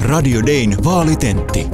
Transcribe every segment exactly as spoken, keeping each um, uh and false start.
Radio Dayn vaalitentti.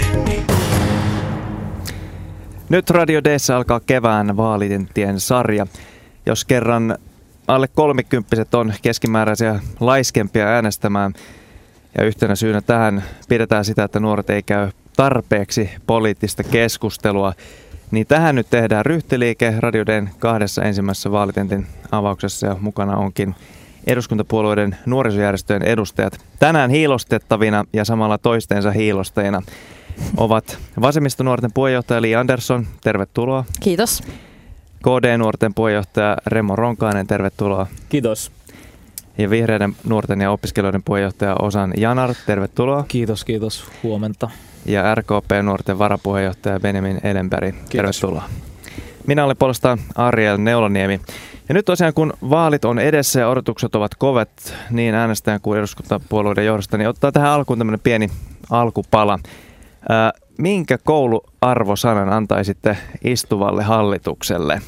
Nyt Radio Dayssä alkaa kevään vaalitenttien sarja. Jos kerran alle kolmikymppiset on keskimääräisiä laiskempia äänestämään, ja yhtenä syynä tähän pidetään sitä, että nuoret ei käy tarpeeksi poliittista keskustelua, niin tähän nyt tehdään ryhtiliike Radio Dayn kahdessa ensimmäisessä vaalitentin avauksessa, ja mukana onkin eduskuntapuolueiden nuorisojärjestöjen edustajat. Tänään hiilostettavina ja samalla toistensa hiilostajina ovat vasemmistonuorten puheenjohtaja Li Andersson, tervetuloa. Kiitos. K D-nuorten puheenjohtaja Remo Ronkainen, tervetuloa. Kiitos. Ja vihreiden nuorten ja opiskelijoiden puheenjohtaja Ozan Yanar, tervetuloa. Kiitos, kiitos. Huomenta. Ja R K P-nuorten varapuheenjohtaja Benjamin Elenberg, tervetuloa. Minä olen puolestaan Ariel Neuloniemi. Ja nyt tosiaan kun vaalit on edessä ja odotukset ovat kovet niin äänestäjän kuin eduskuntapuolueiden johdosta, niin ottaa tähän alkuun tämmöinen pieni alkupala. Ää, minkä kouluarvosanan antaisitte istuvalle hallitukselle?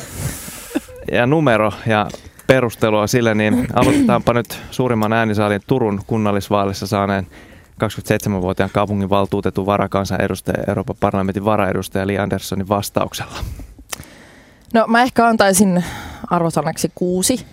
Ja numero ja perustelua sille, niin aloitetaanpa nyt suurimman äänisaalin Turun kunnallisvaalissa saaneen kaksikymmentäseitsemänvuotiaan kaupunginvaltuutetun varakansanedustaja Euroopan parlamentin varaedustaja Li Anderssonin vastauksella. No mä ehkä antaisin arvosanaksi kuusi.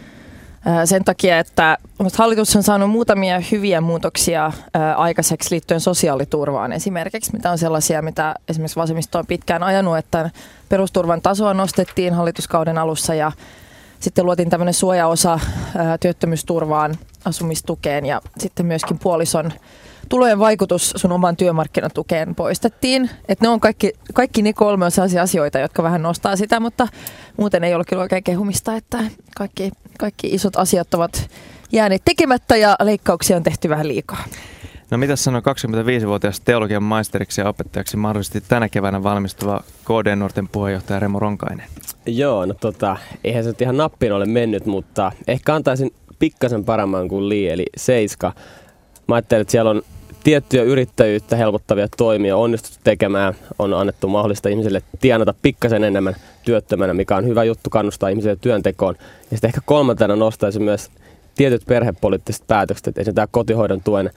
Sen takia, että hallitus on saanut muutamia hyviä muutoksia aikaiseksi liittyen sosiaaliturvaan esimerkiksi, mitä on sellaisia, mitä esimerkiksi vasemmisto on pitkään ajanut, että perusturvan tasoa nostettiin hallituskauden alussa ja sitten luotiin tämmöinen suojaosa työttömyysturvaan, asumistukeen ja sitten myöskin puolison tulojen vaikutus sun oman työmarkkinatukeen poistettiin. Että ne on kaikki, kaikki ne kolme on sellaisia asioita, jotka vähän nostaa sitä, mutta muuten ei ole kyllä oikein kehumista, että kaikki, kaikki isot asiat ovat jääneet tekemättä ja leikkauksia on tehty vähän liikaa. No mitäs sanoo kaksikymmentäviisivuotias teologian maisteriksi ja opettajaksi mahdollisesti tänä keväänä valmistuva K D-nuorten puheenjohtaja Remo Ronkainen? Joo, no tota, eihän se nyt ihan nappiin ole mennyt, mutta ehkä antaisin pikkasen paremman kuin Li, eli seiska. Mä ajattelin, että siellä on tiettyjä yrittäjyyttä helpottavia toimia onnistuttu tekemään, on annettu mahdollista ihmisille tienata pikkasen enemmän työttömänä, mikä on hyvä juttu kannustaa ihmisiä työntekoon. Ja sitten ehkä kolmantena nostaisin myös tietyt perhepoliittiset päätökset, että esimerkiksi tämä kotihoidon tuen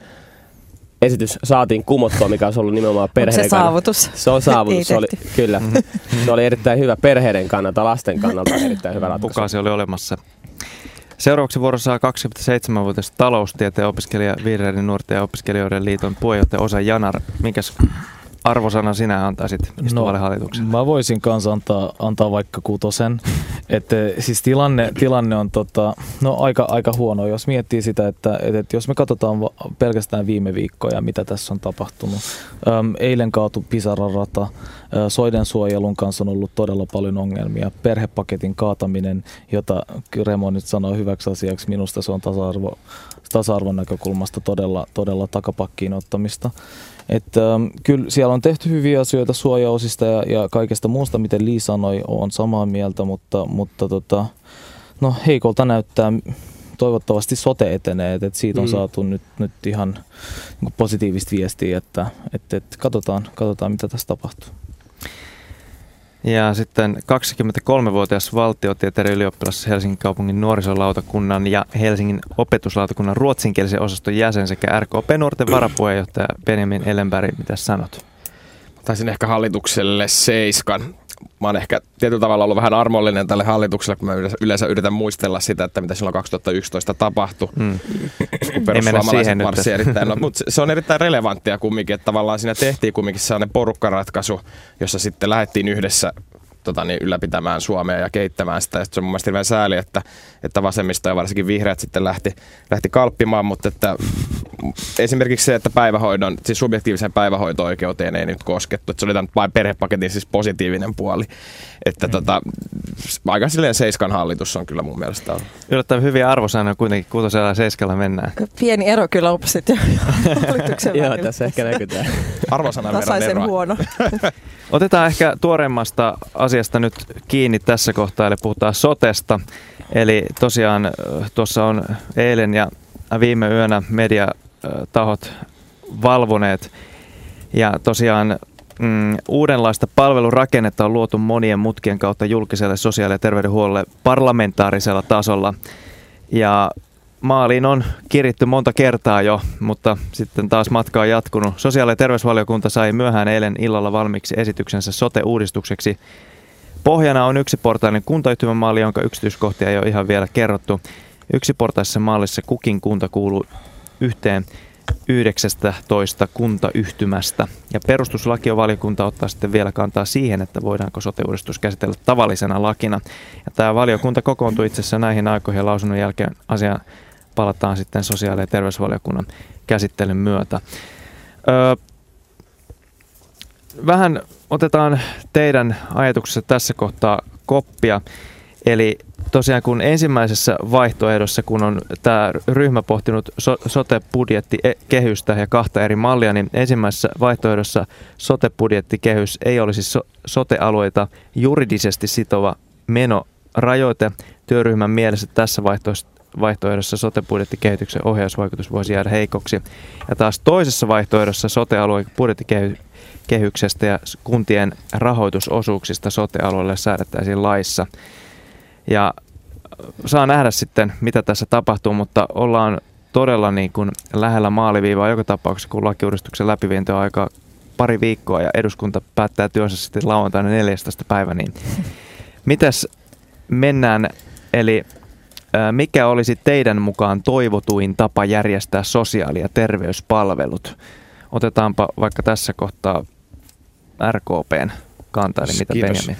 esitys saatiin kumottua, mikä olisi ollut nimenomaan perheiden kannalta. Se saavutus? Se on saavutus, se oli, kyllä. Se oli erittäin hyvä perheiden kannalta, lasten kannalta erittäin hyvä ratkaisu. Pukaasi oli olemassa. Seuraavaksi vuorossa kaksikymmentäseitsemänvuotias taloustieteen opiskelija Vihreiden nuorten ja opiskelijoiden liiton puheenjohtaja Ozan Yanar. Minkäs arvosana sinä antaisit istuvalle no, hallitukselle? Mä voisin kanssa antaa, antaa vaikka kuutosen. Että siis tilanne, tilanne on tota, no aika, aika huono, jos miettii sitä, että, että jos me katsotaan pelkästään viime viikkoja, mitä tässä on tapahtunut. Öm, eilen kaatui Pisaran rata, soiden suojelun kanssa on ollut todella paljon ongelmia. Perhepaketin kaataminen, jota Remo nyt sanoo hyväksi asiaksi, minusta se on tasa-arvo, tasa-arvon näkökulmasta todella, todella takapakkiin ottamista. Että ähm, kyllä siellä on tehty hyviä asioita suojaosista ja, ja kaikesta muusta, miten Li sanoi, on samaa mieltä, mutta, mutta tota, no, heikolta näyttää, toivottavasti sote etenee, että siitä on mm. saatu nyt, nyt ihan niin positiivista viestiä, että, että, että katsotaan, katsotaan, mitä tässä tapahtuu. Ja sitten kaksikymmentäkolmevuotias valtiotieteiden ylioppilas Helsingin kaupungin nuorisolautakunnan ja Helsingin opetuslautakunnan ruotsinkielisen osaston jäsen sekä R K P-nuorten varapuheenjohtaja Benjamin Elenberg. Mitä sanot? Taisin ehkä hallitukselle seiskan. Mä oon ehkä tietyllä tavalla ollut vähän armollinen tälle hallitukselle, kun mä yleensä yritän muistella sitä, että mitä silloin kaksituhattayksitoista tapahtui. Mm. Perussuomalaiset marssi erittäin. No, mutta se on erittäin relevanttia kumminkin, että tavallaan siinä tehtiin kumminkin sellainen porukkaratkaisu, jossa sitten lähdettiin yhdessä tota, niin, ylläpitämään Suomea ja kehittämään sitä. Ja se on mun mielestä hirveän sääli, että, että vasemmisto ja varsinkin vihreät sitten lähti, lähti kalppimaan, mutta että esimerkiksi se, että päivähoidon, siis subjektiivisen päivähoito-oikeuteen ei nyt koskettu, että se oli tämän vain perhepaketin siis positiivinen puoli. Että mm. tota, aika silleen seiskan hallitus on kyllä mun mielestä. Yllättävän hyviä arvosanoja kuitenkin, kuutosella ja seiskalla mennään. Pieni ero kyllä oppositio ja hallituksen välillä. Joo, tässä ehkä näkytään. Arvosanan verran tasaisen eroa. huono. Otetaan ehkä tuoreimmasta asiasta nyt kiinni tässä kohtaa, eli puhutaan sotesta. Eli tosiaan tuossa on eilen ja viime yönä mediatahot valvoneet. Ja tosiaan mm, uudenlaista palvelurakennetta on luotu monien mutkien kautta julkiselle sosiaali- ja terveydenhuollolle parlamentaarisella tasolla. Ja maaliin on kiritty monta kertaa jo, mutta sitten taas matka on jatkunut. Sosiaali- ja terveysvaliokunta sai myöhään eilen illalla valmiiksi esityksensä sote-uudistukseksi. Pohjana on yksiportainen kuntayhtymämalli, jonka yksityiskohtia ei ole ihan vielä kerrottu. Yksiportaisessa mallissa kukin kunta kuuluu yhteen yhdeksästätoista kuntayhtymästä. Ja perustuslakivaliokunta ottaa sitten vielä kantaa siihen, että voidaanko sote-uudistus käsitellä tavallisena lakina. Ja tämä valiokunta kokoontui itse asiassa näihin aikoihin ja lausunnon jälkeen asiaan palataan sitten sosiaali- ja terveysvaliokunnan käsittelyn myötä. Öö, vähän otetaan teidän ajatuksessa tässä kohtaa koppia. Eli tosiaan kun ensimmäisessä vaihtoehdossa, kun on tämä ryhmä pohtinut so- sote-budjettikehystä ja kahta eri mallia, niin ensimmäisessä vaihtoehdossa sote-budjettikehys ei olisi so- sote-alueita juridisesti sitova menorajoite. Työryhmän mielestä tässä vaihtoehdossa sote-budjettikehityksen ohjausvaikutus voisi jäädä heikoksi. Ja taas toisessa vaihtoehdossa sote-alueen budjettikehyksestä ja kuntien rahoitusosuuksista sote-alueelle säädettäisiin laissa. Ja saa nähdä sitten, mitä tässä tapahtuu, mutta ollaan todella niin kuin lähellä maaliviivaa joka tapauksessa, kun lakiuudistuksen läpiviento on aika pari viikkoa ja eduskunta päättää työnsä sitten lauantaina neljästoista päivä. Niin mitäs mennään, eli mikä olisi teidän mukaan toivotuin tapa järjestää sosiaali- ja terveyspalvelut? Otetaanpa vaikka tässä kohtaa R K P:n kanta, eli mitä Benjamin?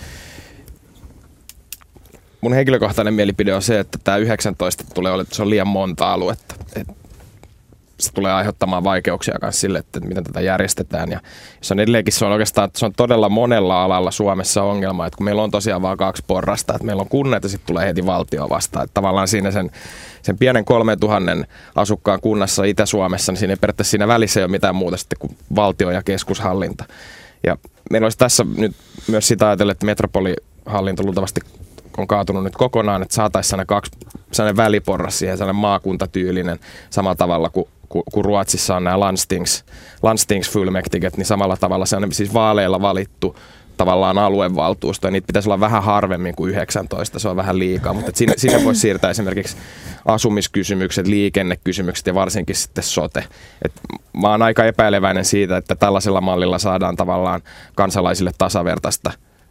Mun henkilökohtainen mielipide on se, että tämä yhdeksäntoista tulee olemaan, että se on liian monta aluetta. Et se tulee aiheuttamaan vaikeuksia myös sille, että miten tätä järjestetään. Ja se on edelleenkin, se on oikeastaan, että se on todella monella alalla Suomessa ongelma, että kun meillä on tosiaan vain kaksi porrasta, että meillä on kunnat ja sitten tulee heti valtio vastaan. Että tavallaan siinä sen, sen pienen kolmetuhatta asukkaan kunnassa Itä-Suomessa, niin siinä ei periaatteessa siinä välissä ei ole mitään muuta sitten kuin valtio ja keskushallinta. Ja meillä olisi tässä nyt myös sitä ajatella, että metropolihallinto luultavasti on kaatunut nyt kokonaan, että saataisiin sellainen, kaksi, sellainen väliporras siihen, sellainen maakuntatyylinen, samalla tavalla kuin, kuin, kuin Ruotsissa on nämä landstings, landstingsfullmäktiget, niin samalla tavalla se on siis vaaleilla valittu tavallaan aluevaltuusto, ja niitä pitäisi olla vähän harvemmin kuin yhdeksäntoista, se on vähän liikaa, mutta sinne, sinne voisi siirtää esimerkiksi asumiskysymykset, liikennekysymykset ja varsinkin sitten sote. Et mä oon aika epäileväinen siitä, että tällaisella mallilla saadaan tavallaan kansalaisille tasavertaista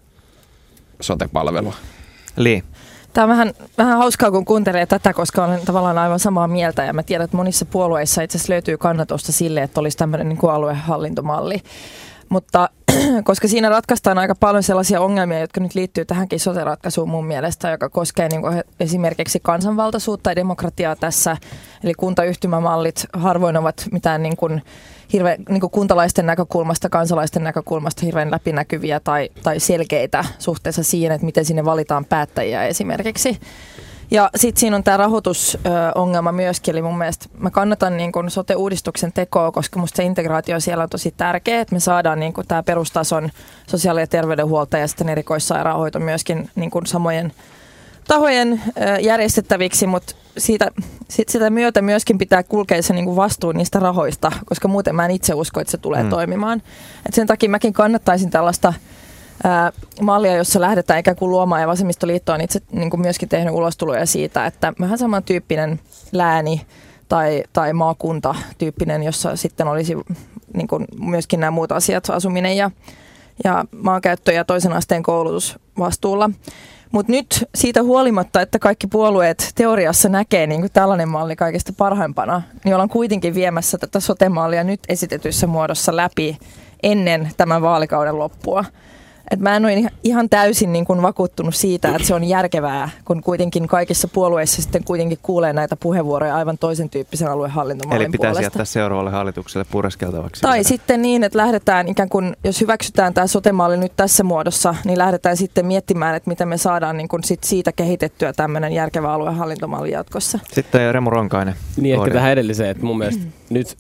sote-palvelua. Li. Tämä on vähän, vähän hauskaa, kun kuuntelee tätä, koska olen tavallaan aivan samaa mieltä ja mä tiedän, että monissa puolueissa itse asiassa löytyy kannatusta sille, että olisi tämmöinen niin kuin aluehallintomalli. Mutta koska siinä ratkaistaan aika paljon sellaisia ongelmia, jotka nyt liittyy tähänkin sote-ratkaisuun mun mielestä, joka koskee niin kuin esimerkiksi kansanvaltaisuutta ja demokratiaa tässä. Eli kuntayhtymämallit harvoin ovat mitään niin kuin hirveän niin kuin kuntalaisten näkökulmasta, kansalaisten näkökulmasta hirveän läpinäkyviä tai, tai selkeitä suhteessa siihen, että miten sinne valitaan päättäjiä esimerkiksi. Ja sitten siinä on tämä rahoitusongelma myöskin, eli mun mielestä mä kannatan niin kun sote-uudistuksen tekoa, koska musta se integraatio siellä on tosi tärkeä, että me saadaan niin kun tämä perustason sosiaali- ja terveydenhuolto ja sitten erikoissairaanhoito myöskin niin kun samojen tahojen järjestettäviksi, mutta siitä, sit sitä myötä myöskin pitää kulkea se niin kun vastuu niistä rahoista, koska muuten mä en itse usko, että se tulee mm. toimimaan. Et sen takia mäkin kannattaisin tällaista Ää, mallia, jossa lähdetään ikään kuin luomaan, ja Vasemmistoliitto on itse niin kuin myöskin tehnyt ulostuloja siitä, että vähän samantyyppinen lääni tai, tai maakunta-tyyppinen, jossa sitten olisi niin kuin myöskin nämä muut asiat, asuminen ja, ja maankäyttö ja toisen asteen koulutus vastuulla. Mutta nyt siitä huolimatta, että kaikki puolueet teoriassa näkee niin kuin tällainen malli kaikista parhaimpana, niin ollaan kuitenkin viemässä tätä sote-mallia nyt esitetyssä muodossa läpi ennen tämän vaalikauden loppua. Et mä en ole ihan täysin niin kuin vakuuttunut siitä, että se on järkevää, kun kuitenkin kaikissa puolueissa sitten kuitenkin kuulee näitä puheenvuoroja aivan toisen tyyppisen aluehallintomallin Eli pitäisi puolesta. jättää seuraavalle hallitukselle pureskeltavaksi. Tai vielä. Sitten niin, että lähdetään ikään kuin, jos hyväksytään tämä sote-malli nyt tässä muodossa, niin lähdetään sitten miettimään, että miten me saadaan niin kuin sit siitä kehitettyä tämmöinen järkevä aluehallintomalli jatkossa. Sitten Remu Ronkainen. Niin ehkä tähän edelliseen, että mun mielestä nyt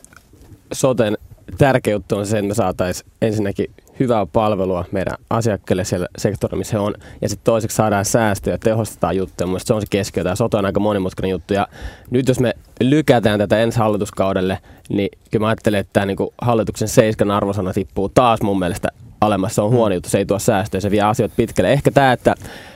soten tärkeä juttu on se, että me saataisiin ensinnäkin hyvää palvelua meidän asiakkaille siellä sektorilla, missä he on. Ja sitten toiseksi saadaan säästöjä ja tehostetaan juttuja. Mielestäni se on se keskiö. Tämä sote on aika monimutkainen juttu. Ja nyt jos me lykätään tätä ensi hallituskaudelle, niin kyllä mä ajattelen, että tämä niinku hallituksen seiskan arvosana tippuu taas mun mielestä alemmas. Se on huono juttu, se ei tuo säästöjä, se vie asioita pitkälle. Ehkä tämä, että me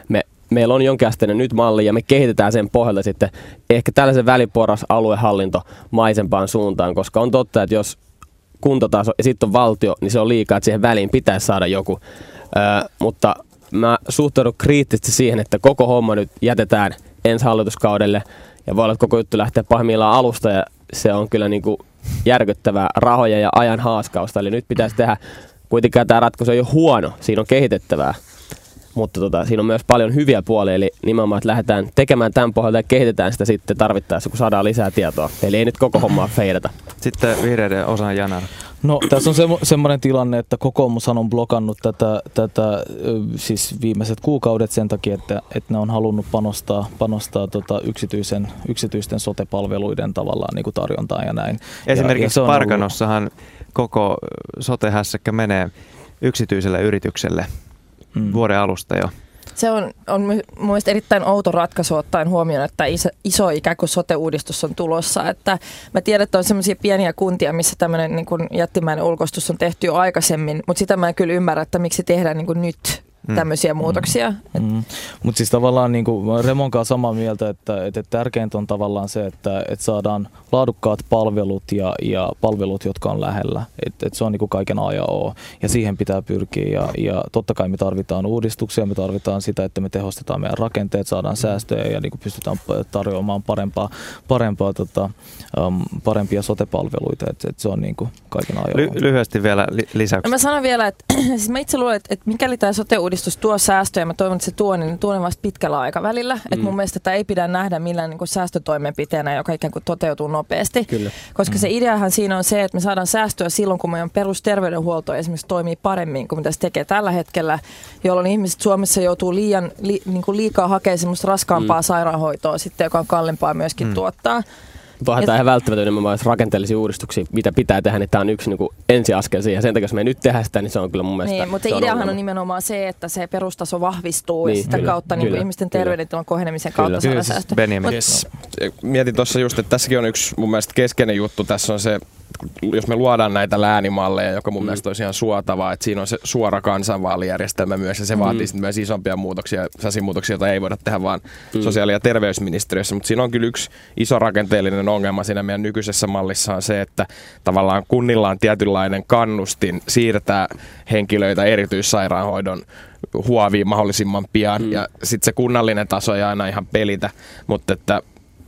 meillä on jonkinasteinen nyt malli ja me kehitetään sen pohjalta sitten ehkä tällaisen väliporras aluehallinto maisempaan suuntaan, koska on totta, että jos kuntotaso ja sitten on valtio, niin se on liikaa, että siihen väliin pitäisi saada joku. Öö, mutta mä suhtaudun kriittisesti siihen, että koko homma nyt jätetään ensi hallituskaudelle ja voi olla, että koko juttu lähtee pahimmillaan alusta ja se on kyllä niin kuin järkyttävää rahoja ja ajan haaskausta. Eli nyt pitäisi tehdä, kuitenkaan tämä ratkaisu ei ole huono, siinä on kehitettävää. Mutta tota, siinä on myös paljon hyviä puolia, eli nimenomaan, että lähdetään tekemään tämän pohjalta ja kehitetään sitä sitten tarvittaessa, kun saadaan lisää tietoa. Eli ei nyt koko hommaa feidata. Sitten vihreiden Ozan Yanar. No tässä on semmo, semmoinen tilanne, että kokoomushan on blokannut tätä, tätä siis viimeiset kuukaudet sen takia, että, että ne on halunnut panostaa, panostaa tota yksityisen, yksityisten sote-palveluiden tavallaan niin kuin tarjontaan ja näin. Esimerkiksi ja, ja Parkanossahan ollut... koko sote-hässäkkä menee yksityiselle yritykselle mm. vuoden alusta jo. Se on, on mun mielestä erittäin outo ratkaisu ottaen huomioon, että iso, iso ikään kuin sote-uudistus on tulossa. Että mä tiedän, että on sellaisia pieniä kuntia, missä tämmöinen niin kuin jättimäinen ulkoistus on tehty jo aikaisemmin, mutta sitä mä en kyllä ymmärrä, että miksi tehdään niin kuin nyt tämmöisiä mm. muutoksia. Mm. Mm. Mutta siis tavallaan niin kuin Remon kanssa samaa mieltä, että, että tärkeintä on tavallaan se, että, että saadaan laadukkaat palvelut ja, ja palvelut, jotka on lähellä. Että, että se on niin kuin kaiken A ja O. Ja siihen pitää pyrkiä. Ja, ja totta kai me tarvitaan uudistuksia, me tarvitaan sitä, että me tehostetaan meidän rakenteet, saadaan säästöjä ja niin kuin pystytään tarjoamaan parempaa, parempaa, tota, um, parempia sote-palveluita. Että, että se on niin kuin kaiken A ja O. Ly- lyhyesti vielä li- lisäksi. No mä sanon vielä, että siis mä itse luulen, että, että mikäli tämä sote-uudistus tuo säästöjä, mä toivon, että se tuo, niin tuo ne vasta pitkällä aikavälillä. Mm. Että mun mielestä tätä ei pidä nähdä millään niin kuin säästötoimenpiteenä, joka ikään kuin toteutuu nopeasti. Kyllä. Koska mm. se ideahan siinä on se, että me saadaan säästöä silloin, kun meidän perusterveydenhuolto esimerkiksi toimii paremmin kuin mitä se tekee tällä hetkellä, jolloin ihmiset Suomessa joutuu liian, li, niin kuin liikaa hakemaan semmoista raskaampaa mm. sairaanhoitoa, sitten, joka on kalliimpaa myöskin mm. tuottaa. Onhan tämä ihan välttämätöntä nimenomaan rakenteellisia uudistuksia, mitä pitää tehdä, niin tämä on yksi niin kuin ensiaskel siihen. Sen takia, jos me ei nyt tehdä sitä, niin se on kyllä mun mielestä... Niin, mutta ideahan on, on nimenomaan se, että se perustaso vahvistuu niin, ja sitä kyllä, kautta niin kuin ihmisten terveydentilan kohenemisen kautta saada säästöä. Yes. Mietin tuossa just, että tässäkin on yksi mun mielestä keskeinen juttu. Tässä on se, jos me luodaan näitä läänimalleja, joka mun mm. mielestä olisi ihan suotavaa, että siinä on se suora kansanvaalijärjestelmä myös, ja se mm. vaatii sitten myös isompia muutoksia, sellaisia muutoksia, joita ei voida tehdä vaan mm. sosiaali- ja terveysministeriössä, mutta siinä on kyllä yksi iso rakenteellinen ongelma siinä meidän nykyisessä mallissa on se, että tavallaan kunnilla on tietynlainen kannustin siirtää henkilöitä erityissairaanhoidon huoviin mahdollisimman pian, mm. ja sitten se kunnallinen taso ei aina ihan pelitä, mutta että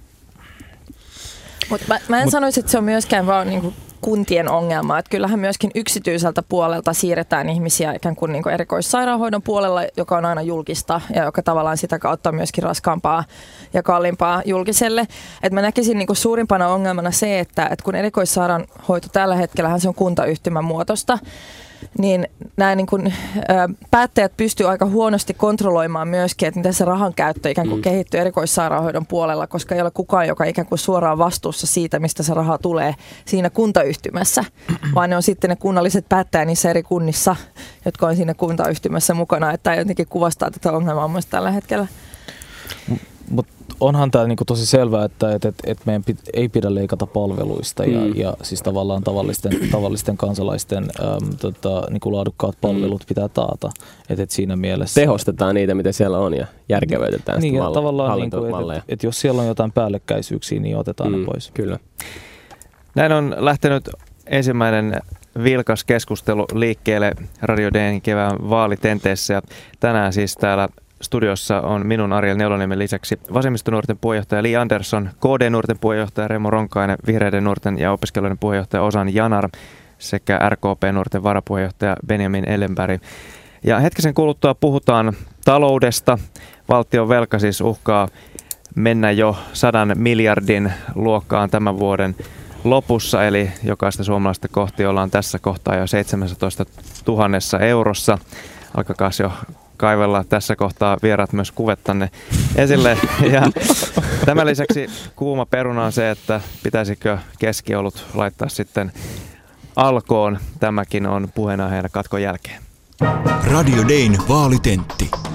Mut mä, mä en Mut, sanoisi, että se on myöskään vaan niinku kuntien ongelma. Että kyllähän myöskin yksityiseltä puolelta siirretään ihmisiä ikään kuin, niinku erikoissairaanhoidon puolella, joka on aina julkista ja joka tavallaan sitä kautta on myöskin raskaampaa ja kalliimpaa julkiselle. Et mä näkisin niinku suurimpana ongelmana se, että et kun erikoissairaanhoito tällä hetkellähän se on kuntayhtymän muotosta, niin nämä niin kuin, ä, päättäjät pystyvät aika huonosti kontrolloimaan myöskin, että miten se rahan käyttö ikään kuin mm. kehittyy erikoissairaanhoidon puolella, koska ei ole kukaan, joka ikään kuin suoraan vastuussa siitä, mistä se raha tulee siinä kuntayhtymässä, vaan ne on sitten ne kunnalliset päättäjät niissä eri kunnissa, jotka on siinä kuntayhtymässä mukana, että tämä jotenkin kuvastaa tätä ongelmaa myös tällä hetkellä. Mutta onhan tämä niinku tosi selvää, että et, et, et meidän pit, ei pidä leikata palveluista ja, mm. ja siis tavallaan tavallisten, tavallisten kansalaisten äm, tota, niinku laadukkaat palvelut mm. pitää taata. Et, et siinä mielessä tehostetaan niitä, mitä siellä on ja järkevöitetään niin, sitä ja tavallaan niinku, et, et, et jos siellä on jotain päällekkäisyyksiä, niin otetaan mm. ne pois. Kyllä. Näin on lähtenyt ensimmäinen vilkas keskustelu liikkeelle Radio D:n kevään vaalitenteessä ja tänään siis täällä studiossa on minun Ariel Neuloniemen lisäksi vasemmistonuorten puheenjohtaja Li Andersson, K D-nuorten puheenjohtaja Remo Ronkainen, vihreiden nuorten ja opiskelijoiden puheenjohtaja Ozan Yanar sekä R K P-nuorten varapuheenjohtaja Benjamin Ellenberg. Ja hetkisen kuluttua puhutaan taloudesta. Valtion velka siis uhkaa mennä jo sadan miljardin luokkaan tämän vuoden lopussa, eli jokaista suomalaista kohti ollaan tässä kohtaa jo seitsemäntoista tuhatta eurossa. Alkakaa jo kaivella tässä kohtaa vieraat myös kuvettanne esille. Ja tämän lisäksi kuuma peruna on se, että pitäisikö keskiolut laittaa sitten alkoon. Tämäkin on puheenaiheena katkon jälkeen. Radio Dayn vaalitentti.